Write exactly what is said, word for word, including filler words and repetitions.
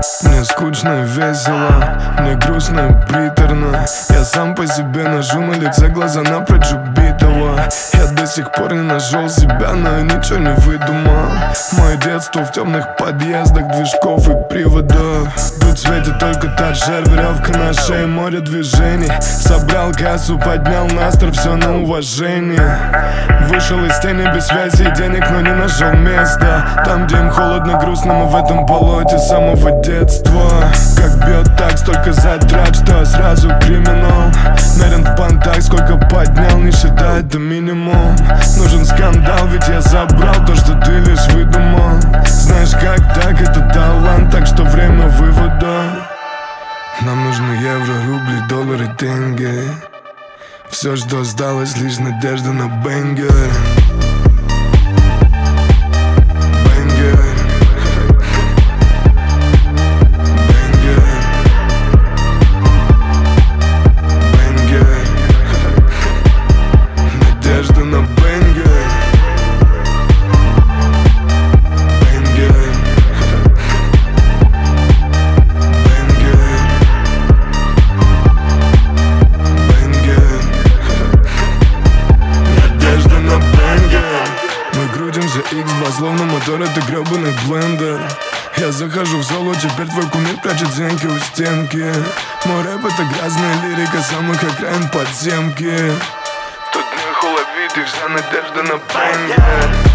Мне скучно и весело, мне грустно и приторно. Я сам по себе ножу на лице, глаза напрочь убитого. Я до сих пор не нашел себя, но я ничего не выдумал. Мое детство в темных подъездах, движков и приводов. Тут светит только торшер, веревка на шее, море движений. Собрал кассу, поднял настрой, все на уважение. Вышел из тени без связи и денег, но не нашел места. Там, где им холодно, грустно, мы в этом болоте с самого детства. Как бьет так, столько затрат, что сразу криминал. Мерен в понтах, сколько поднял, не считает до минимум. Нужен скандал, ведь я забрал то, что ты лишь выдумал. Знаешь, как так, это талант, так что время вывода. Нам нужны евро, рубли, доллары, тенге. Все, что осталось, лишь надежда на бенгер. Икс два, словно мотор, это гребаный блендер. Я захожу в золо, теперь твой кумир прячет зенки у стенки. Мой рэп — это грязная лирика самых окраин подземки. Тут нехуй ловить и вся надежда на бенгер.